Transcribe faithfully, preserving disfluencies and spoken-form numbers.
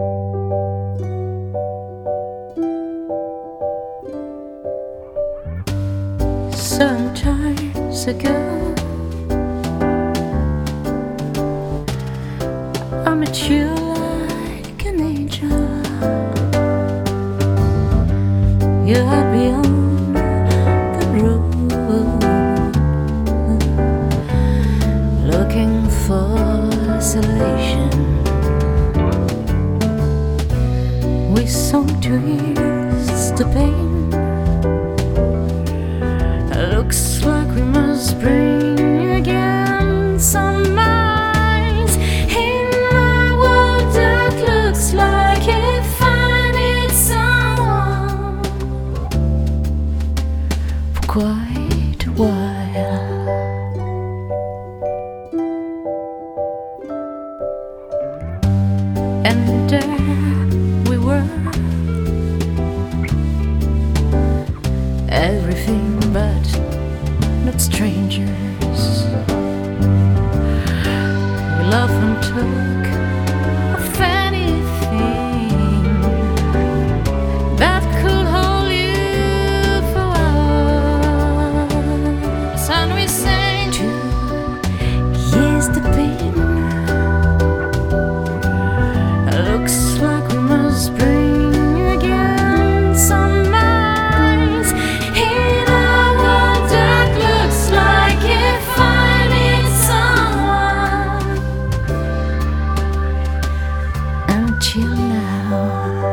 Sometimes ago, I met you like an angel. You had me on the road, looking for isolation. We some tears to pain. Looks like we must bring again some minds in a world that looks like if I need someone for quite a while. And there we were, everything but not strangers. We laughed and took of anything that could hold you for us, and we sang to ease the pain. Looks like we must bring again some minds in a world that looks like if I need someone. Until now.